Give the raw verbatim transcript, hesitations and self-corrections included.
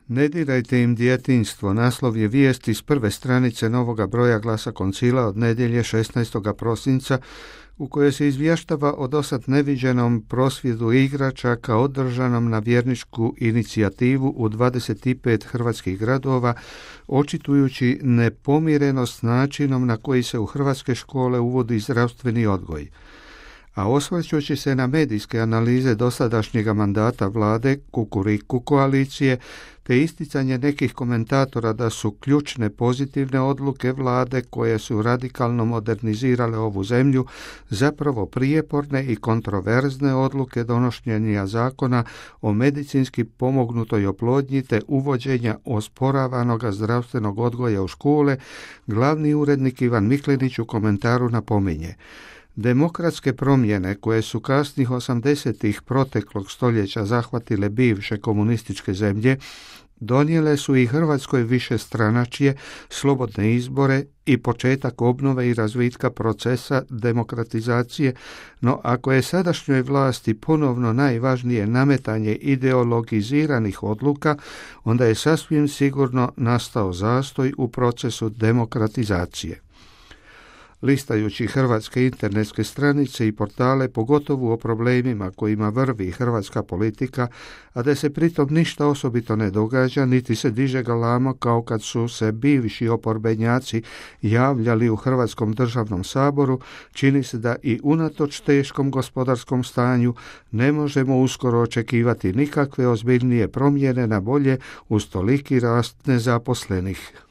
Ne dirajte im djetinjstvo, naslov je vijesti s prve stranice novoga broja Glasa Koncila od nedjelje šesnaestog prosinca, u kojoj se izvještava o dosad neviđenom prosvjedu igračaka održanom na vjerničku inicijativu u dvadeset pet hrvatskih gradova, očitujući nepomirenost načinom na koji se u hrvatske škole uvodi zdravstveni odgoj. A osvrćući se na medijske analize dosadašnjega mandata vlade Kukuriku koalicije, te isticanje nekih komentatora da su ključne pozitivne odluke vlade koje su radikalno modernizirale ovu zemlju, zapravo prijeporne i kontroverzne odluke donošenja zakona o medicinski pomognutoj oplodnji te uvođenja osporavanoga zdravstvenog odgoja u škole, glavni urednik Ivan Miklinić u komentaru napominje: demokratske promjene koje su kasnih osamdesetih proteklog stoljeća zahvatile bivše komunističke zemlje, donijele su i Hrvatskoj višestranačje, slobodne izbore i početak obnove i razvitka procesa demokratizacije, no ako je sadašnjoj vlasti ponovno najvažnije nametanje ideologiziranih odluka, onda je sasvim sigurno nastao zastoj u procesu demokratizacije. Listajući hrvatske internetske stranice i portale, pogotovo o problemima kojima vrvi hrvatska politika, a da se pritom ništa osobito ne događa, niti se diže galama kao kad su se bivši oporbenjaci javljali u Hrvatskom državnom saboru, čini se da i unatoč teškom gospodarskom stanju ne možemo uskoro očekivati nikakve ozbiljnije promjene na bolje uz toliki rast nezaposlenih.